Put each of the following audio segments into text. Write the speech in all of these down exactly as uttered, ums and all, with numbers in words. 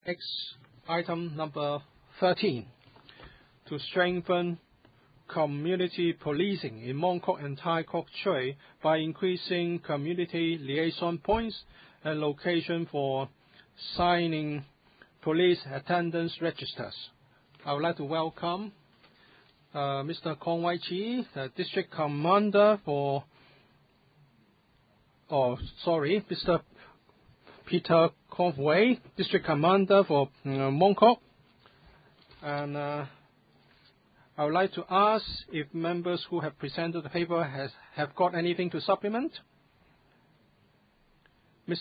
Next, item number thirteen, to strengthen community policing in Mong Kok and Tai Kok Tsui by increasing community liaison points and location for signing police attendance registers. I would like to welcome uh, Mister Kong Wai Chi, the District Commander for, oh, sorry, Mister Peter Conway, District Commander for uh, Mong Kok. And uh, I would like to ask if members who have presented the paper has, have got anything to supplement. Miz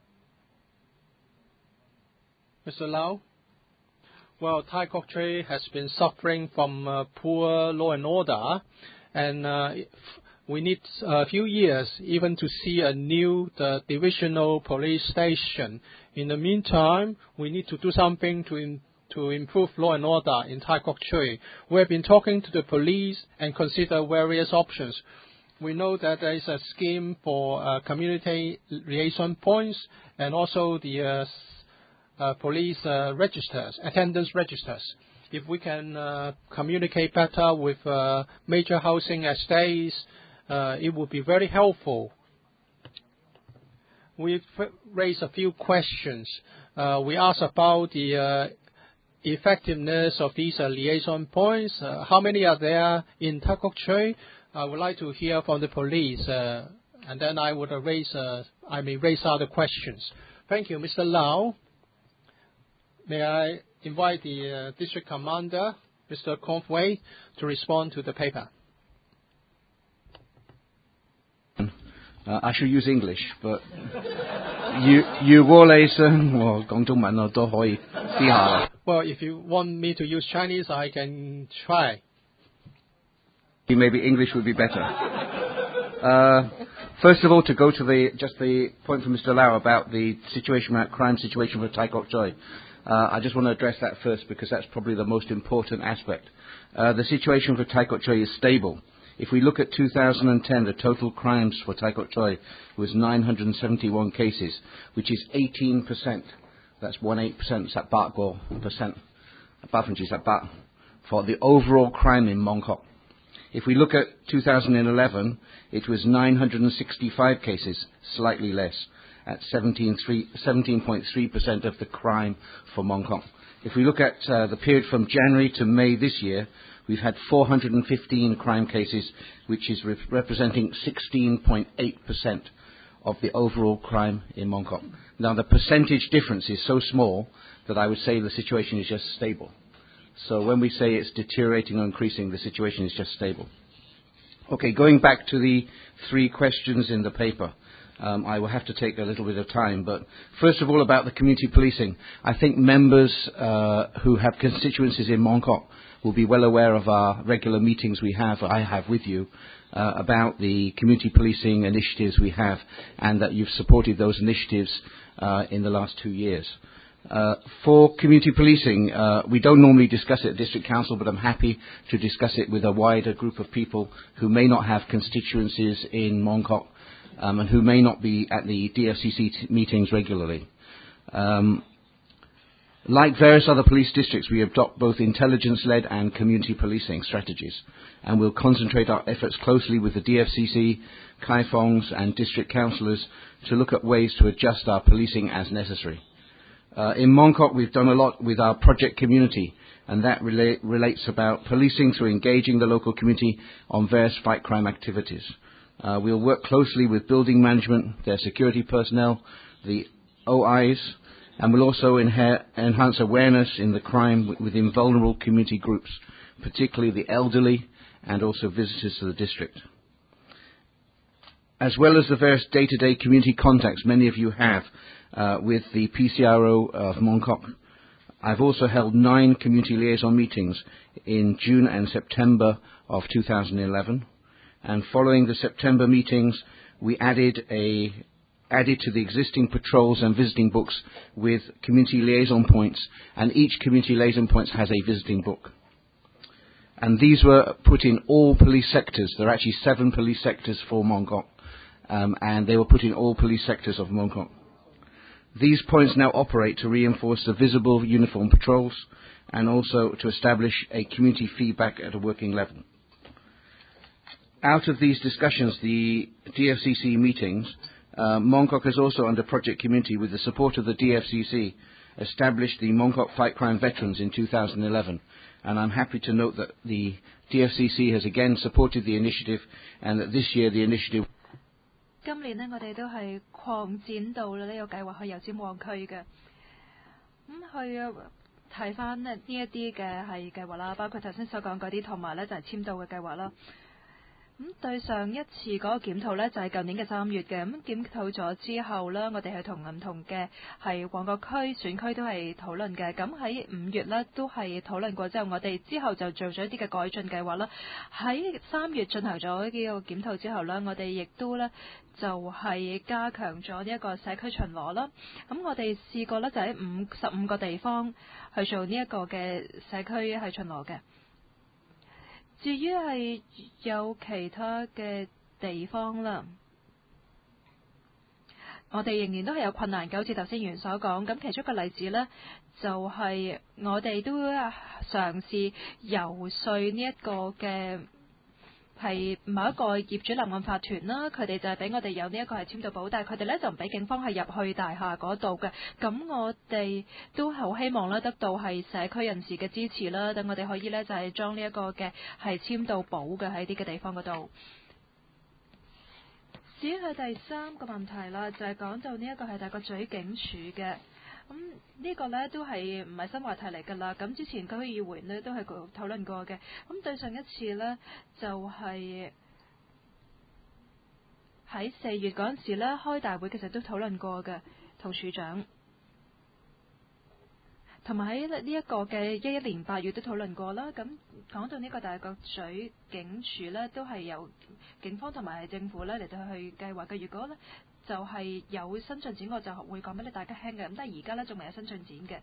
Mister Lau? Well, Tai Kok Tsui has been suffering from uh, poor law and order, and uh, we need a few years even to see a new the divisional police station. In the meantime, we need to do something to in, to improve law and order in Tai Kok Tsui. We have been talking to the police and consider various options. We know that there is a scheme for uh, community liaison points and also the uh, uh, police uh, registers, attendance registers. If we can uh, communicate better with uh, major housing estates, uh, it would be very helpful. We've raised a few questions. Uh, we asked about the uh, effectiveness of these uh, liaison points. Uh, how many are there in Tai Kok Tsui? I would like to hear from the police, uh, and then I would uh, raise, uh, I may raise other questions. Thank you, Mister Lau. May I invite the uh, District Commander, Mister Conway, to respond to the paper. Uh, I should use English, but you you always well 講中文我都可以試下。 Well, if you want me to use Chinese, I can try. Maybe English would be better. Uh, first of all, to go to the just the point from Mister Lau about the situation, about crime situation for Tai Kok Tsui. Uh, I just want to address that first because that's probably the most important aspect. Uh, the situation for Tai Kok Tsui is stable. If we look at two thousand ten, the total crimes for Tai Kok Tsui was nine hundred seventy-one cases, which is eighteen percent. That's one eight percent. That's about percent. For the overall crime in Mong Kok. If we look at two thousand eleven, it was nine hundred sixty-five cases, slightly less, at seventeen point three percent of the crime for Mong Kok. If we look at uh, the period from January to May this year, we've had four hundred fifteen crime cases, which is re representing sixteen point eight percent of the overall crime in Mong Kok. Now, the percentage difference is so small that I would say the situation is just stable. So when we say it's deteriorating or increasing, the situation is just stable. Okay, going back to the three questions in the paper. Um, I will have to take a little bit of time, but first of all about the community policing. I think members uh, who have constituencies in Mong Kok will be well aware of our regular meetings we have, I have with you, uh, about the community policing initiatives we have, and that you've supported those initiatives uh, in the last two years. Uh, for community policing, uh, we don't normally discuss it at District Council, but I'm happy to discuss it with a wider group of people who may not have constituencies in Mong Kok, um, and who may not be at the D F C C t meetings regularly. Um, like various other police districts, we adopt both intelligence-led and community policing strategies, and we'll concentrate our efforts closely with the D F C C, Kai Fongs and district councillors to look at ways to adjust our policing as necessary. Uh, in Mong Kok, we've done a lot with our project community, and that relate, relates about policing through engaging the local community on various fight crime activities. Uh, we'll work closely with building management, their security personnel, the O Is, and we'll also enhance awareness in the crime within vulnerable community groups, particularly the elderly and also visitors to the district. As well as the various day-to-day community contacts many of you have uh, with the P C R O of Mong Kok, I've also held nine community liaison meetings in June and September of two thousand eleven. And following the September meetings, we added a added to the existing patrols and visiting books with community liaison points, and each community liaison point has a visiting book. And these were put in all police sectors. There are actually seven police sectors for Mong Kok, um, and they were put in all police sectors of Mong Kok. These points now operate to reinforce the visible uniform patrols and also to establish a community feedback at a working level. Out of these discussions, the D F C C meetings, uh, Mongkok has also, under Project Community, with the support of the D F C C, established the Mongkok Fight Crime Veterans in two thousand eleven. And I'm happy to note that the D F C C has again supported the initiative and that this year the initiative 今年呢，我哋都係擴展到呢個計劃去油尖旺區嘅，咁去睇翻呢一啲嘅係計劃啦，包括頭先所講嗰啲，同埋呢就係簽到嘅計劃啦。咁對上一次嗰個檢討呢，就係舊年嘅三月嘅，咁檢討咗之後呢，我哋係同唔同嘅係旺角區選區都係討論嘅。咁喺五月呢，都係討論過之後，我哋之後就做咗一啲嘅改進計劃啦。喺三月進行咗呢個檢討之後呢，我哋亦都呢就係加強咗呢一個社區巡邏啦。咁我哋試過呢，就喺五十五個地方去做呢一個嘅社區係巡邏嘅。至於係有其他嘅地方啦，我哋仍然都係有困難嘅，好似頭先議員所講。咁其中一個例子呢，就係、是、我哋都嘗試遊說呢一個嘅係某一個業主立案法團啦，佢哋就係俾我哋有呢一個係簽到簿，但係佢哋咧就唔俾警方係入去大廈嗰度嘅。咁我哋都好希望咧得到係社區人士嘅支持啦，等我哋可以咧就係裝呢一個嘅係簽到簿嘅喺啲嘅地方嗰度。至於係第三個問題啦，就係、是、講到呢一個係大角咀警署嘅。咁呢個呢都係唔係新話題嚟㗎啦。咁之前區議會呢都係討論過嘅。咁對上一次呢，就係喺四月嗰陣時呢開大會，其實都討論過嘅，同處長，同埋喺呢一個嘅一一年八月都討論過啦。咁講到呢個大角咀警署呢，都係由警方同埋政府呢嚟到去計劃嘅。如果呢就係有新進展，我就會講俾你大家聽嘅。咁但係而家呢，仲未有新進展嘅。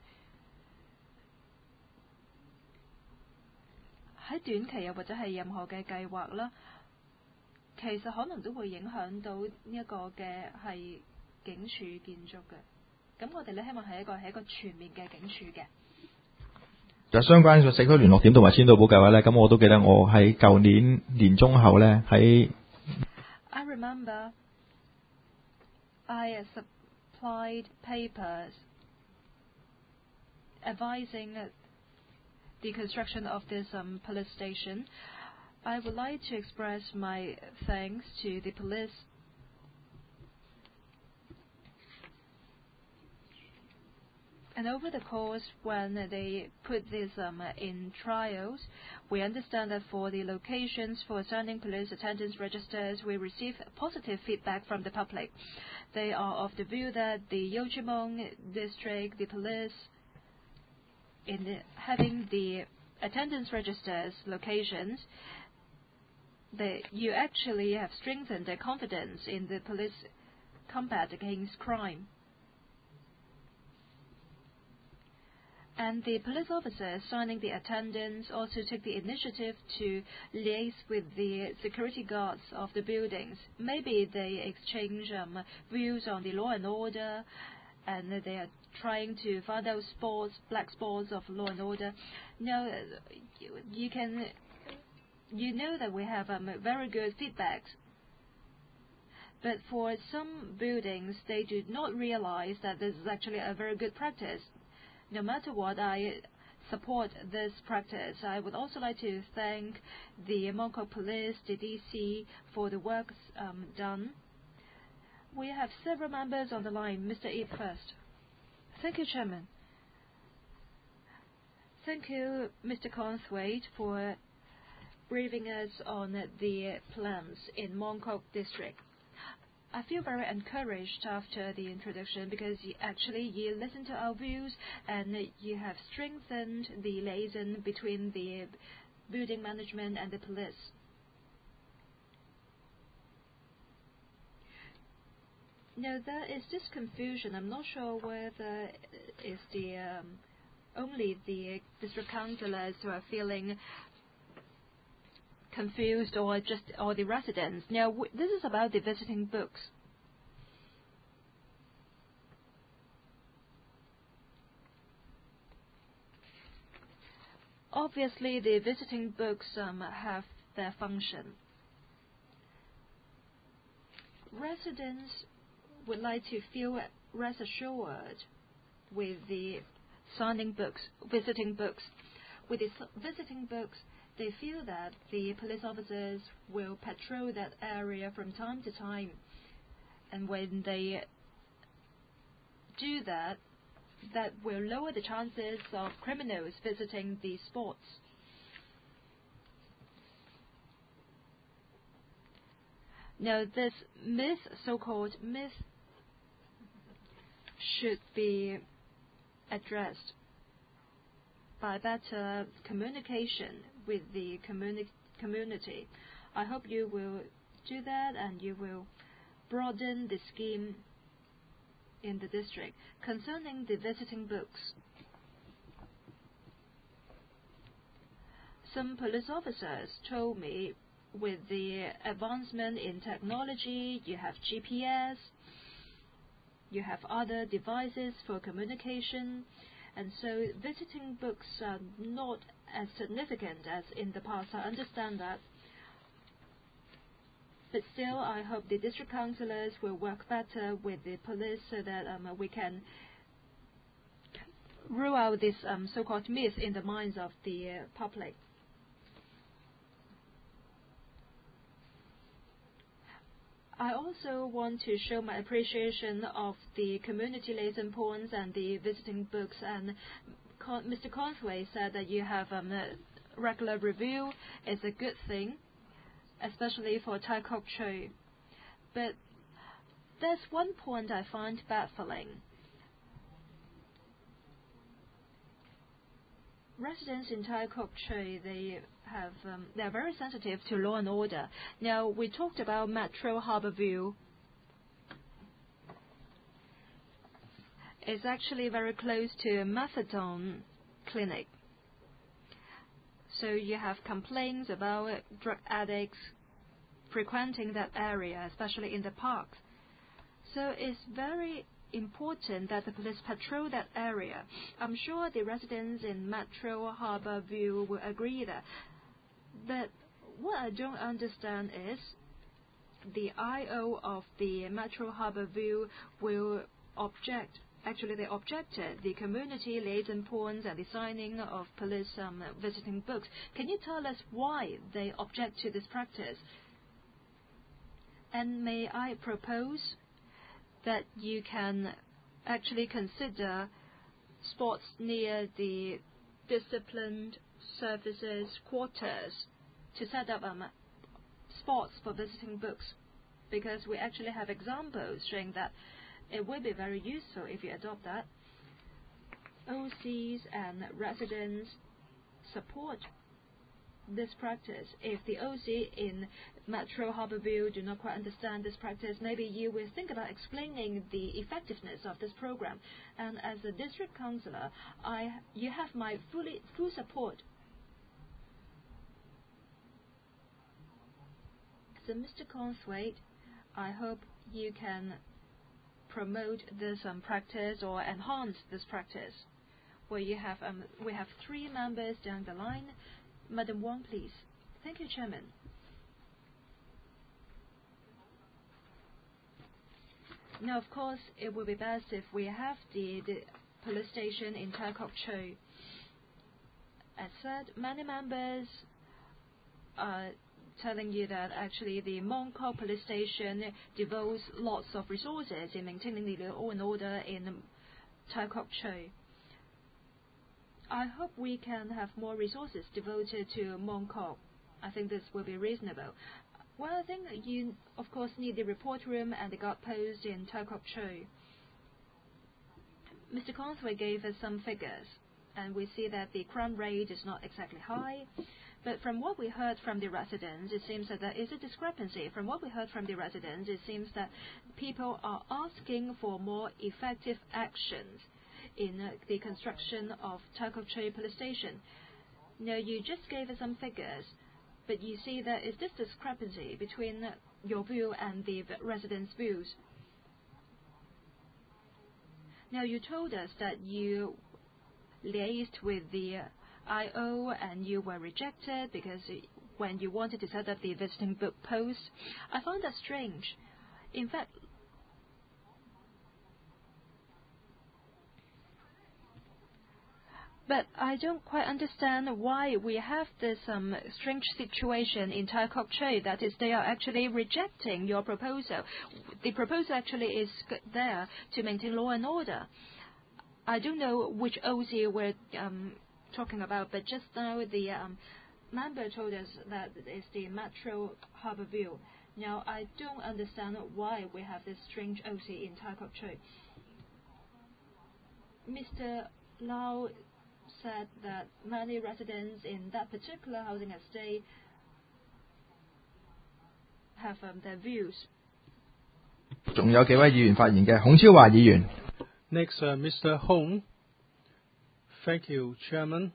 喺短期又或者係任何嘅計劃啦，其實可能都會影響到呢一個嘅係警署建築嘅。咁我哋呢，希望係一個係一個全面嘅警署嘅。 就相關嘅社區聯絡點同埋簽到簿計劃呢，咁我都記得我喺舊年年中後呢，喺 I remember I supplied papers advising the construction of this um, police station. I would like to express my thanks to the police and over the course when they put this um, in trials, we understand that for the locations for standing police attendance registers, we receive positive feedback from the public. They are of the view that the Yeochimong district, the police, in the, having the attendance registers locations, they, you actually have strengthened their confidence in the police combat against crime. And the police officers signing the attendance also took the initiative to liaise with the security guards of the buildings. Maybe they exchange um, views on the law and order, and they are trying to find out spots, black spots of law and order. Now, you, you can, you know that we have um, very good feedback. But for some buildings, they do not realize that this is actually a very good practice. No matter what, I support this practice. I would also like to thank the Mongkok Police, the D C, for the work um, done. We have several members on the line. Mister Ip first. Thank you, Chairman. Thank you, Mister Conthwaite, for briefing us on the plans in Mongkok District. I feel very encouraged after the introduction because you, actually you listened to our views and you have strengthened the liaison between the building management and the police. Now there is this confusion. I'm not sure whether it's the um, only the district councillors who are feeling confused or just or the residents. Now w this is about the visiting books. obviously the visiting books um, have their function. Residents would like to feel rest assured with the signing books, visiting books. With the visiting books, they feel that the police officers will patrol that area from time to time. And when they do that, that will lower the chances of criminals visiting the spots. Now, this myth, so-called myth, should be addressed by better communication with the communi- community. I hope you will do that and you will broaden the scheme in the district. Concerning the visiting books, some police officers told me with the advancement in technology, you have G P S, you have other devices for communication, and so visiting books are not as significant as in the past. I understand that. But still, I hope the district councillors will work better with the police so that um, we can rule out this um, so-called myth in the minds of the uh, public. I also want to show my appreciation of the community liaison points and the visiting books. And Con- Mister Conway said that you have um, a regular review is a good thing, especially for Tai Kok Tsui. But there's one point I find baffling. Residents in Tai Kok Tsui, they have um, they're very sensitive to law and order. Now, we talked about Metro Harbourview. It's actually very close to a methadone clinic. So you have complaints about drug addicts frequenting that area, especially in the parks. So it's very important that the police patrol that area. I'm sure the residents in Metro Harbourview will agree that. But what I don't understand is the I O of the Metro Harbourview will object. Actually, they objected the community liaison points and the signing of police um, visiting books. Can you tell us why they object to this practice? And may I propose that you can actually consider spots near the disciplined services quarters to set up um, spots for visiting books, because we actually have examples showing that it will be very useful if you adopt that. O Cs and residents support this practice. If the O C in Metro Harbourview do not quite understand this practice, maybe you will think about explaining the effectiveness of this program. And as a district councillor, I you have my fully full support. So, Mister Conthwaite, I hope you can promote this um, practice or enhance this practice. Where you have um, we have three members down the line. Madam Wong, please. Thank you, Chairman. Now, of course, it would be best if we have the, the police station in Tai Kok Tsui. As said, many members are telling you that actually the Mong Kok police station devotes lots of resources in maintaining the law and order in Tai Kok Tsui. I hope we can have more resources devoted to Mong Kok. I think this will be reasonable. Well, I think you, of course, need the report room and the guard post in Tai Kok Tsui. Mister Conthwaite gave us some figures, and we see that the crime rate is not exactly high. But from what we heard from the residents, it seems that there is a discrepancy. From what we heard from the residents, it seems that people are asking for more effective actions in uh, the construction of Tai Kok Tsui police station. Now, you just gave us some figures, but you see there is this discrepancy between uh, your view and the residents' views. Now, you told us that you liaised with the I O and you were rejected because when you wanted to set up the visiting book post. I found that strange. In fact, but I don't quite understand why we have this um, strange situation in Tai Kok Tsui, that is, they are actually rejecting your proposal. The proposal actually is there to maintain law and order. I don't know which O C we're um, talking about, but just now the um, member told us that it's the Metro Harbour View. Now, I don't understand why we have this strange O C in Tai Kok Tsui. Mister Lau said that many residents in that particular housing estate have um, their views. 仲有幾位議員發言嘅，孔超華議員。 Next, uh, Mister Hong. Thank you, Chairman.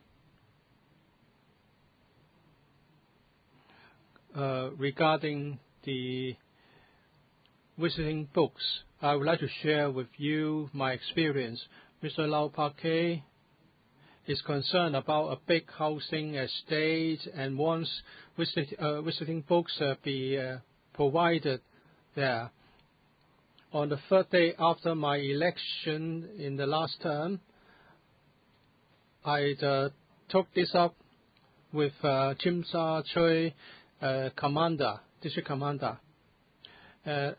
Uh, regarding the visiting books, I would like to share with you my experience. Mister Lau Parquet is concerned about a big housing estate and wants visit, uh, visiting books uh, be uh, provided there. On the third day after my election in the last term, I uh, took this up with uh, Tsim Sha Tsui uh, commander, district commander. Uh,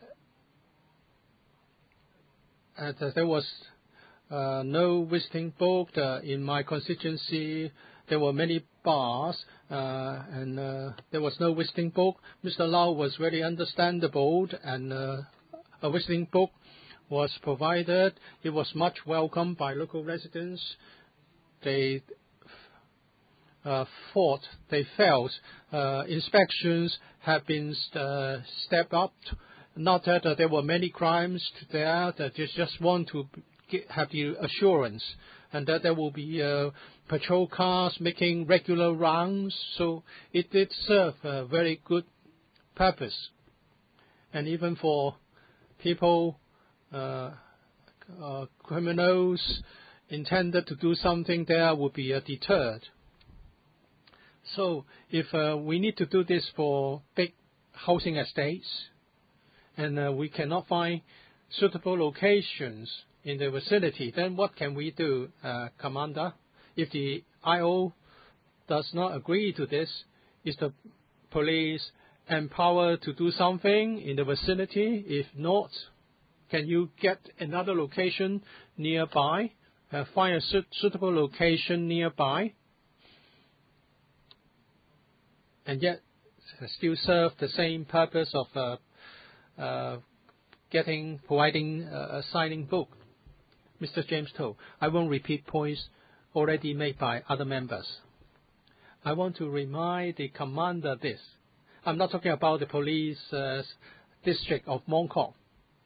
and, uh, there was uh, no visiting book uh, in my constituency. There were many bars, uh, and uh, there was no visiting book. Mister Lau was very understandable, and uh, a visiting book was provided. It was much welcomed by local residents. They uh, thought, they felt uh, inspections have been uh, stepped up. Not that uh, there were many crimes there, that they just want to get, have the assurance, and that there will be uh, patrol cars making regular rounds. So it did serve a very good purpose. And even for people, uh, uh, criminals intended to do something there would be uh, deterred. So if uh, we need to do this for big housing estates, and uh, we cannot find suitable locations in the vicinity, then what can we do, uh, Commander? If the I O does not agree to this, is the police empowered to do something in the vicinity? If not, can you get another location nearby, uh, find a su- suitable location nearby, and yet still serve the same purpose of uh, uh, getting, providing uh, a signing book? Mister James Toh, I won't repeat points already made by other members. I want to remind the commander this. I'm not talking about the police uh, district of Mong Kok.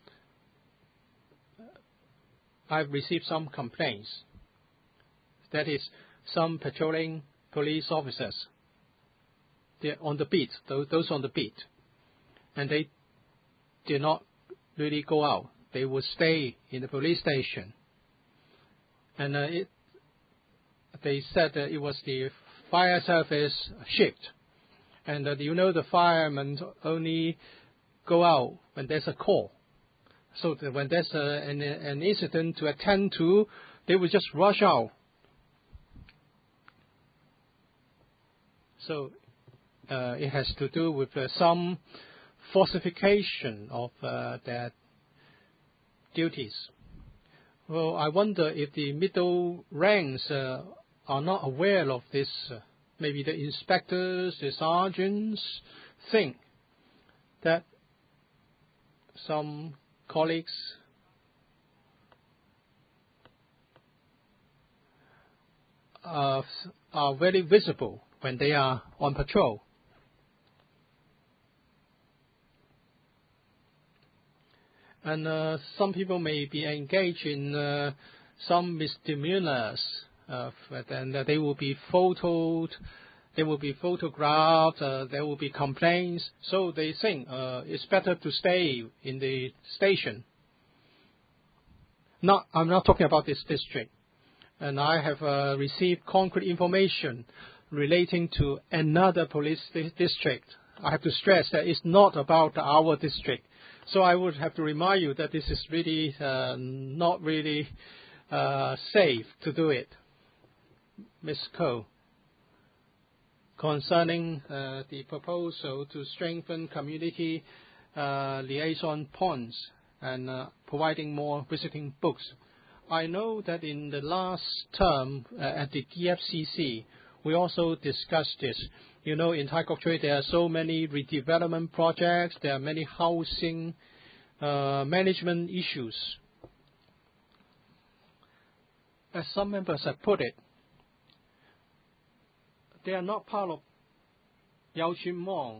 I've received some complaints. That is, some patrolling police officers. They're on the beat, those on the beat. And they did not really go out. They would stay in the police station. And uh, it, they said that it was the fire service shift. And uh, you know the firemen only go out when there's a call. So that when there's a, an, an incident to attend to, they will just rush out. So uh, it has to do with uh, some falsification of uh, their duties. Well, I wonder if the middle ranks uh, are not aware of this. Uh, maybe the inspectors, the sergeants think that some colleagues uh, are very visible when they are on patrol. And uh, some people may be engaged in uh, some misdemeanors, uh, and uh, they will be photoed, they will be photographed, uh, there will be complaints. So they think uh, it's better to stay in the station. Not, I'm not talking about this district. and I have uh, received concrete information relating to another police di- district. I have to stress that it's not about our district. So I would have to remind you that this is really uh, not really uh, safe to do it. Miz Ko, concerning uh, the proposal to strengthen community uh, liaison points and uh, providing more visiting books. I know that in the last term uh, at the D F C C, we also discussed this. You know, in Tai Kok Tsui, there are so many redevelopment projects, there are many housing uh, management issues. As some members have put it, they are not part of Yau Chun Mong,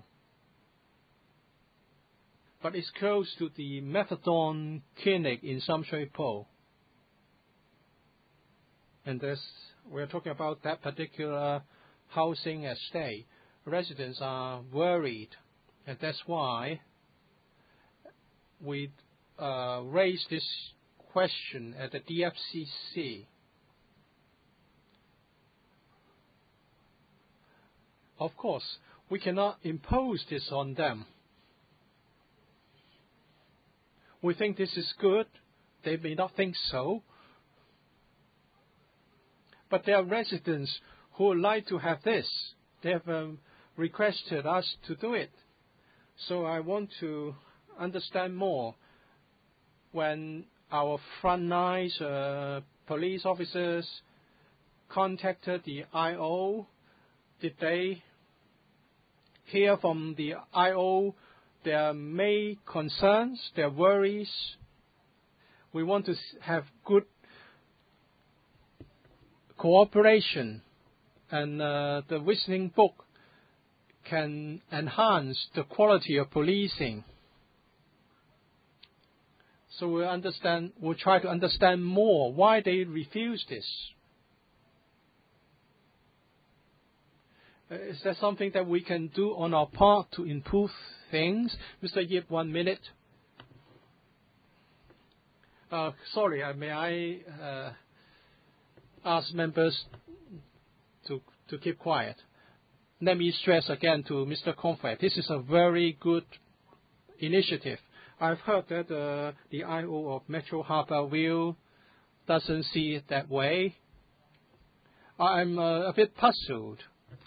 but it's close to the methadone clinic in Sam Shui Po. And this, we're talking about that particular housing estate. Residents are worried, and that's why we uh, raised this question at the D F C C. Of course, we cannot impose this on them. We think this is good. They may not think so. But there are residents who would like to have this. They have um, requested us to do it. So I want to understand more. When our front line uh, police officers contacted the I O, did they hear from the I O their main concerns, their worries? We want to have good cooperation, and uh, the visiting book can enhance the quality of policing. So we'll understand, we'll try to understand more why they refuse this. Uh, is there something that we can do on our part to improve things? Mister Yip, one minute. Uh, sorry, uh, may I uh, ask members to to keep quiet? Let me stress again to Mister Comfort, this is a very good initiative. I've heard that uh, the I O of Metro Harbourville doesn't see it that way. I'm uh, a bit puzzled.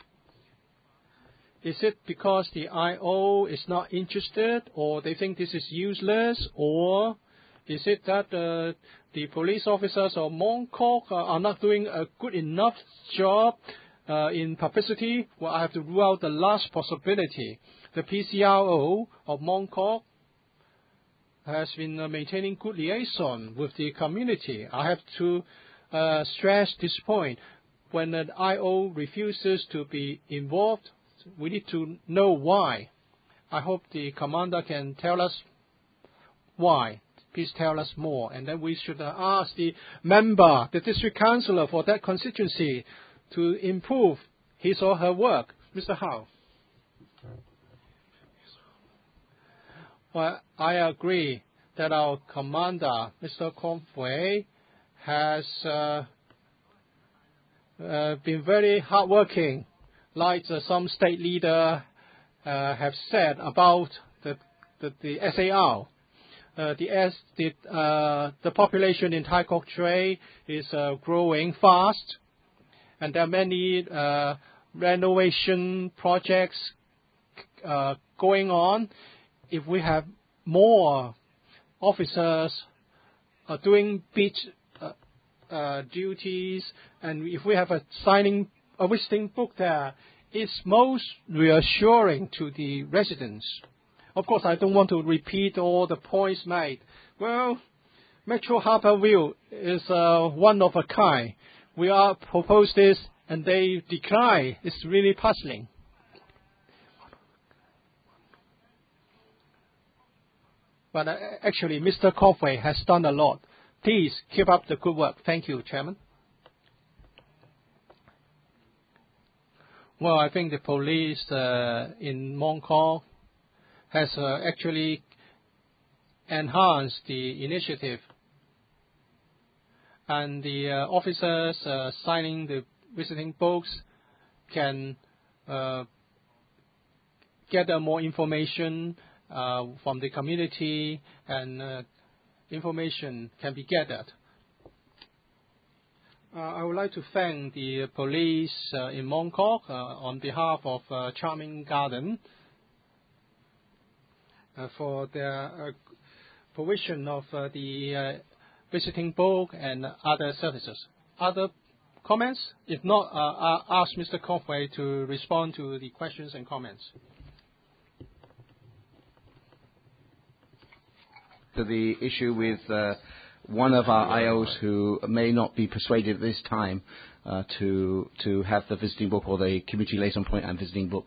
Is it because the I O is not interested, or they think this is useless, or is it that uh, the police officers of Mong Kok uh, are not doing a good enough job uh, in publicity? Well, I have to rule out the last possibility. The P C R O of Mong Kok has been uh, maintaining good liaison with the community. I have to uh, stress this point. When an I O refuses to be involved, we need to know why. I hope the commander can tell us why. Please tell us more. And then we should uh, ask the member, the district councillor for that constituency to improve his or her work. Mister Howe. Well, I agree that our commander, Mister Conway, has uh, uh, been very hardworking, like uh, some state leader uh, have said about the the, the S A R. Uh, the, S, the, uh, the population in Tai Kok Tsui is uh, growing fast, and there are many uh, renovation projects uh, going on. If we have more officers uh, doing beach uh, uh, duties, and if we have a signing, a visiting book there, it's most reassuring to the residents. Of course, I don't want to repeat all the points made. Well, Metro Harbourville is uh, one of a kind. We are proposed this, and they decline. It's really puzzling. But uh, actually, Mister Conway has done a lot. Please keep up the good work. Thank you, Chairman. Well, I think the police uh, in Mong Kok has uh, actually enhanced the initiative. and the uh, officers uh, signing the visiting books can uh, gather more information uh, from the community, and uh, information can be gathered. Uh, I would like to thank the police uh, in Mong Kok uh, on behalf of uh, Charming Garden uh, for their uh, provision of uh, the uh, visiting book and other services. Other comments? If not, uh, I'll ask Mister Kok Wei to respond to the questions and comments. To the issue with uh, one of our I Os who may not be persuaded at this time uh, to to have the visiting book or the community liaison point and visiting book.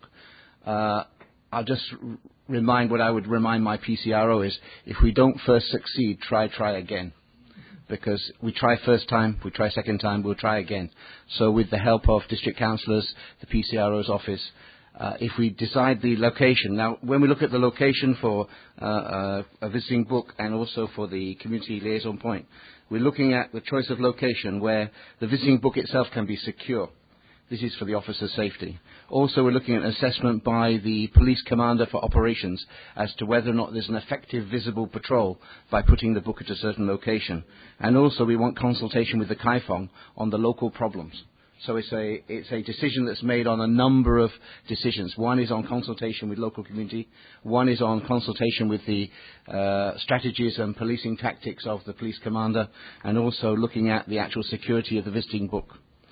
Uh, I'll just r- remind what I would remind my P C R O is, if we don't first succeed, try, try again. Because we try first time, we try second time, we'll try again. So with the help of district councillors, the P C R O's office, uh, if we decide the location. Now, when we look at the location for uh, uh, a visiting book and also for the community liaison point, we're looking at the choice of location where the visiting book itself can be secure. This is for the officer's safety. Also, we're looking at an assessment by the police commander for operations as to whether or not there's an effective visible patrol by putting the book at a certain location. And also, we want consultation with the Kaifong on the local problems. So it's a, it's a decision that's made on a number of decisions. One is on consultation with local community. One is on consultation with the uh, strategies and policing tactics of the police commander, and also looking at the actual security of the visiting book.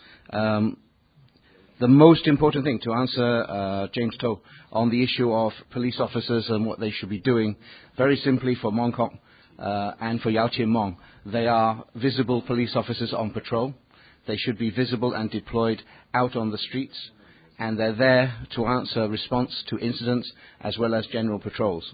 Um, The most important thing, to answer uh, James Toh on the issue of police officers and what they should be doing, very simply for Mong Kok uh, and for Yau Tien Mong, they are visible police officers on patrol. They should be visible and deployed out on the streets, and they're there to answer response to incidents as well as general patrols.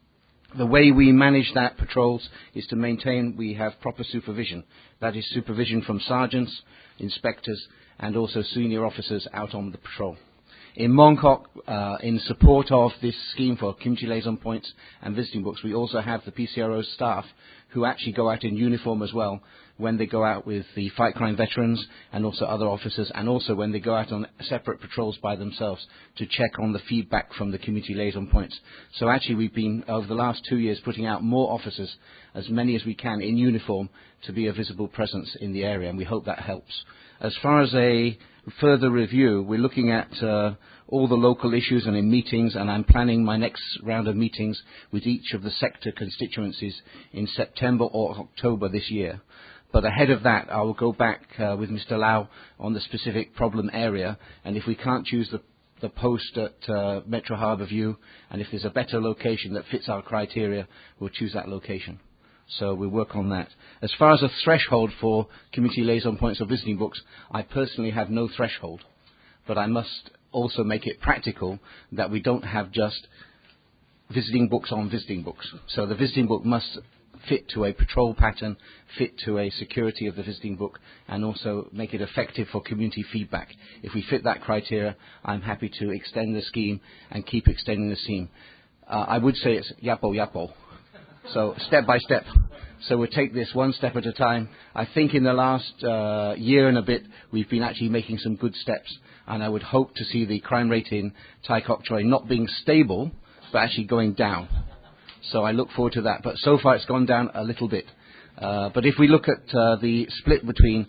The way we manage that patrols is to maintain we have proper supervision. That is supervision from sergeants, inspectors, and also senior officers out on the patrol. In Mong Kok, uh, in support of this scheme for community liaison points and visiting books, we also have the P C R O staff who actually go out in uniform as well when they go out with the fight crime veterans and also other officers, and also when they go out on separate patrols by themselves to check on the feedback from the community liaison points. So actually we've been, over the last two years, putting out more officers, as many as we can, in uniform to be a visible presence in the area, and we hope that helps. As far as a further review, we're looking at uh, all the local issues and in meetings, and I'm planning my next round of meetings with each of the sector constituencies in September or October this year. But ahead of that, I will go back uh, with Mister Lau on the specific problem area, and if we can't choose the, the post at uh, Metro Harbour View, and if there's a better location that fits our criteria, we'll choose that location. So we work on that. As far as a threshold for community liaison points or visiting books, I personally have no threshold. But I must also make it practical that we don't have just visiting books on visiting books. So the visiting book must fit to a patrol pattern, fit to a security of the visiting book, and also make it effective for community feedback. If we fit that criteria, I'm happy to extend the scheme and keep extending the scheme. Uh, I would say it's yapo yapo. So step by step. So we'll take this one step at a time. I think in the last uh, year and a bit, we've been actually making some good steps. And I would hope to see the crime rate in Tai Kok Tsui not being stable, but actually going down. So I look forward to that. But so far it's gone down a little bit. Uh, but if we look at uh, the split between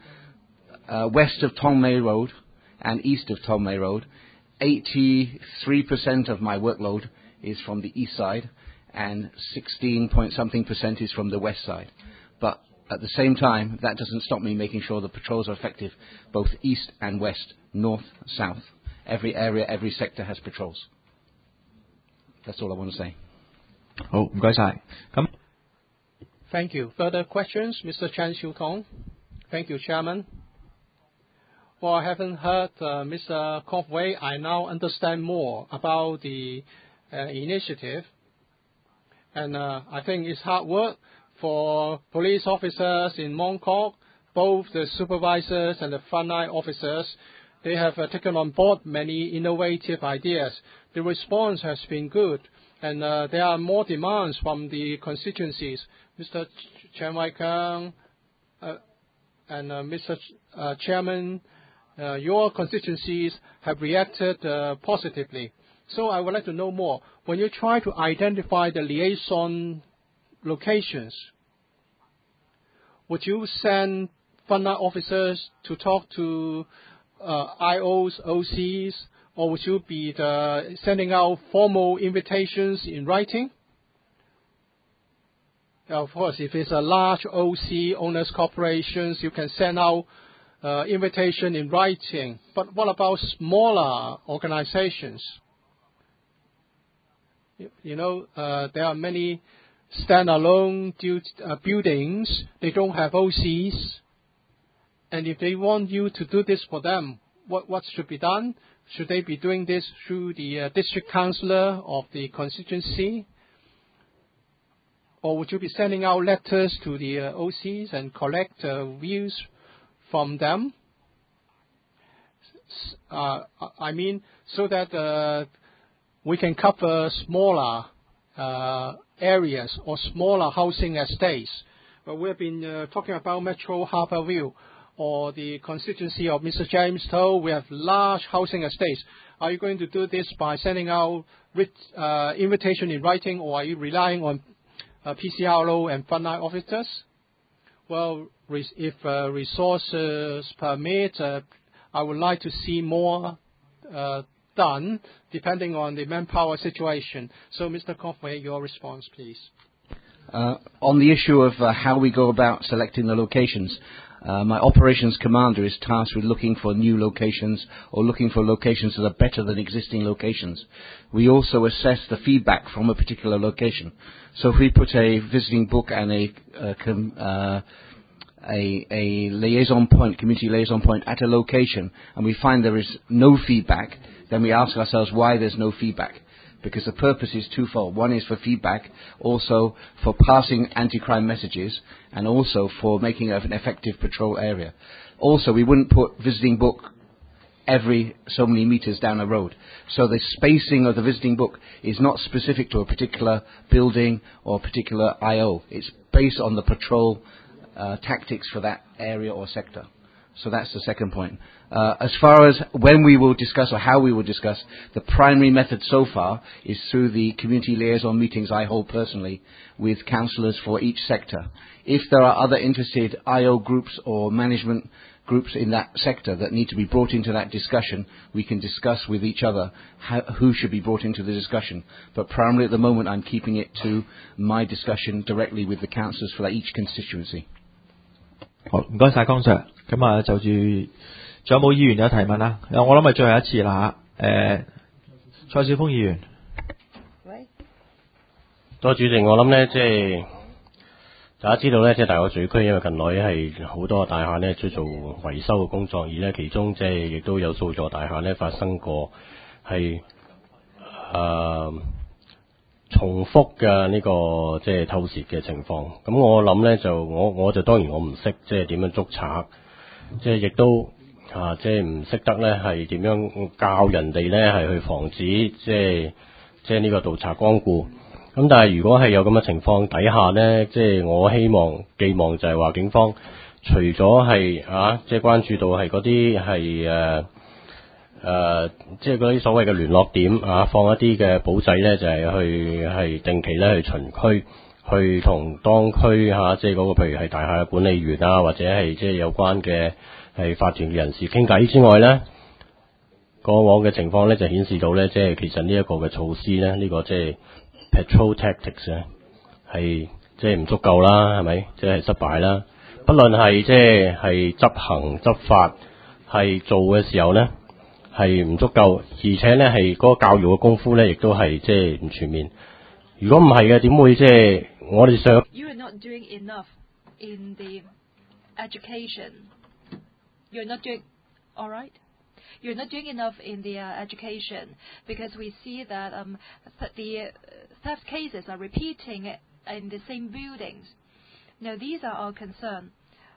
uh, west of Tong Mei Road and east of Tong Mei Road, eighty-three percent of my workload is from the east side, and sixteen point something percent is from the west side. But at the same time, that doesn't stop me making sure the patrols are effective, both east and west, north, south. Every area, every sector has patrols. That's all I want to say. 好，唔該晒。咁 Thank you. Further questions, Mister Chan Siu Tong? Thank you, Chairman. Well, I haven't heard uh, Mister Kok Wei. I now understand more about the uh, initiative. And uh, I think it's hard work for police officers in Mong Kok, both the supervisors and the frontline officers. They have uh, taken on board many innovative ideas. The response has been good, and uh, there are more demands from the constituencies. Mister Chen Wai Keung uh, and uh, Mister Ch- uh, Chairman, uh, your constituencies have reacted uh, positively. So I would like to know more. When you try to identify the liaison locations, would you send frontline officers to talk to uh, I Os, O Cs, or would you be the, sending out formal invitations in writing? Of course, if it's a large O C owners corporations, you can send out uh, invitation in writing. But what about smaller organizations? You, you know, uh, there are many standalone uh, buildings. They don't have O Cs. And if they want you to do this for them, what, what should be done? Should they be doing this through the uh, district councillor of the constituency? Or would you be sending out letters to the uh, O Cs and collect uh, views from them? Uh, I mean, so that uh, we can cover smaller uh, areas or smaller housing estates. But we've been uh, talking about Metro Harbourview or the constituency of Mister James Toh. We have large housing estates. Are you going to do this by sending out writ, uh, invitation in writing, or are you relying on Uh, P C R O and frontline officers? Well, res- if uh, resources permit, uh, I would like to see more uh, done, depending on the manpower situation. So, Mister Conway, your response, please. Uh, on the issue of uh, how we go about selecting the locations, uh, my operations commander is tasked with looking for new locations or looking for locations that are better than existing locations. We also assess the feedback from a particular location. So if we put a visiting book and a uh, com, uh, a, a liaison point, community liaison point at a location, and we find there is no feedback, then we ask ourselves why there's no feedback. Because the purpose is twofold. One is for feedback, also for passing anti-crime messages, and also for making an effective patrol area. Also, we wouldn't put visiting book every so many meters down a road. So the spacing of the visiting book is not specific to a particular building or particular I O. It's based on the patrol uh, tactics for that area or sector. So that's the second point. Uh, as far as when we will discuss or how we will discuss, the primary method so far is through the community liaison meetings I hold personally with councillors for each sector. If there are other interested I O groups or management groups in that sector that need to be brought into that discussion, we can discuss with each other how, who should be brought into the discussion. But primarily at the moment I'm keeping it to my discussion directly with the councillors for each constituency. 好，唔該晒江 Sir。咁啊，就住仲有冇議員有提問啊？我諗係最後一次啦嚇。誒，蔡少峰議員。 喂。 多謝主席，我諗咧，即係大家知道咧，即係大角咀區，因為近來係好多大廈咧都做維修嘅工作，而咧其中即係亦都有數座大廈咧發生過係誒、呃、重複嘅呢個即係偷竊嘅情況。咁我諗咧就我我就當然我唔識即係點樣捉賊。即係亦都啊，即係唔識得咧，係點樣教人哋咧，係去防止即係即係呢個盜賊光顧。咁但係如果係有咁嘅情況底下咧，即係我希望寄望就係話警方除咗係啊，即係關注到係嗰啲係誒誒，即係嗰啲所謂嘅聯絡點啊，放一啲嘅簿仔咧，就係、是、去係定期咧去巡區。去同當區嚇，即係嗰個譬如係大廈嘅管理員啊，或者係即係有關嘅係法團嘅人士傾偈之外咧，過往嘅情況咧就顯示到咧，即係其實呢一個嘅措施咧，呢、這個即係 patrol tactics 咧係即係唔足夠啦，係咪？即係失敗啦。不論係即係係執行執法係做嘅時候咧係唔足夠，而且咧係嗰個教育嘅功夫咧亦都係即係唔全面。如果唔係嘅，點會即係我哋想 You are not doing enough in the education. You're not doing all right. You're not doing enough in the uh, education because we see that um, th- the theft cases are repeating in the same buildings. Now these are our concern.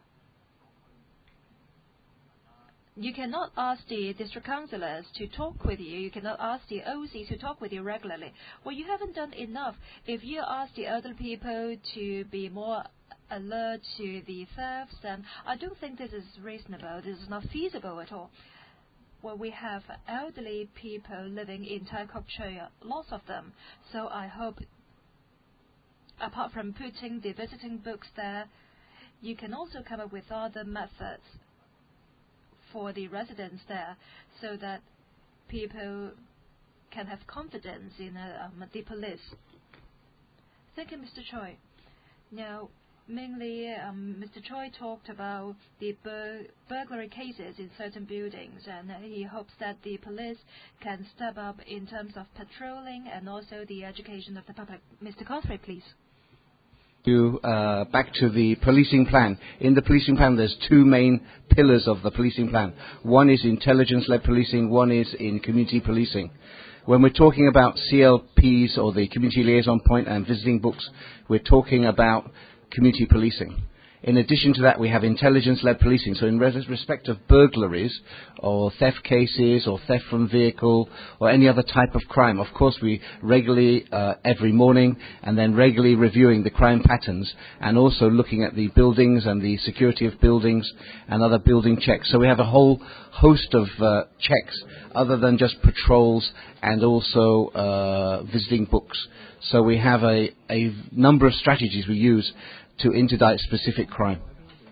You cannot ask the district councillors to talk with you. You cannot ask the O Cs to talk with you regularly. Well, you haven't done enough. If you ask the elderly people to be more alert to the thefts, and I don't think this is reasonable. This is not feasible at all. Well, we have elderly people living in Tai Kok Tsui, lots of them. So I hope, apart from putting the visiting books there, you can also come up with other methods for the residents there, so that people can have confidence in uh, um, the police. Thank you, Mister Choi. Now, mainly, um, Mister Choi talked about the bur burglary cases in certain buildings, and uh, he hopes that the police can step up in terms of patrolling and also the education of the public. Mister Conway, please. To, uh, back to the policing plan. In the policing plan, there's two main pillars of the policing plan. One is intelligence-led policing, one is in community policing. When we're talking about C L Ps, or the Community Liaison Point, and visiting books, we're talking about community policing. In addition to that, we have intelligence-led policing. So in respect of burglaries or theft cases or theft from vehicle or any other type of crime, of course we regularly, uh, every morning, and then regularly reviewing the crime patterns and also looking at the buildings and the security of buildings and other building checks. So we have a whole host of uh, checks other than just patrols and also uh, visiting books. So we have a, a number of strategies we use to interdict specific crime.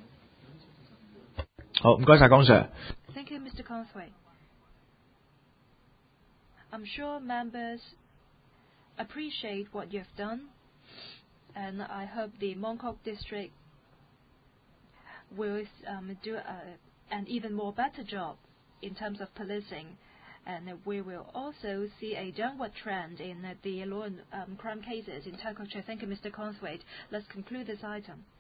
好，唔該晒江 Sir。 Thank you, Mister Conway. I'm sure members appreciate what you have done, and I hope the Mong Kok district will um, do a, an even more better job in terms of policing, and we will also see a downward trend in the law and um, crime cases in Tai Kok Tsui. Thank you, Mister Conway. Let's conclude this item.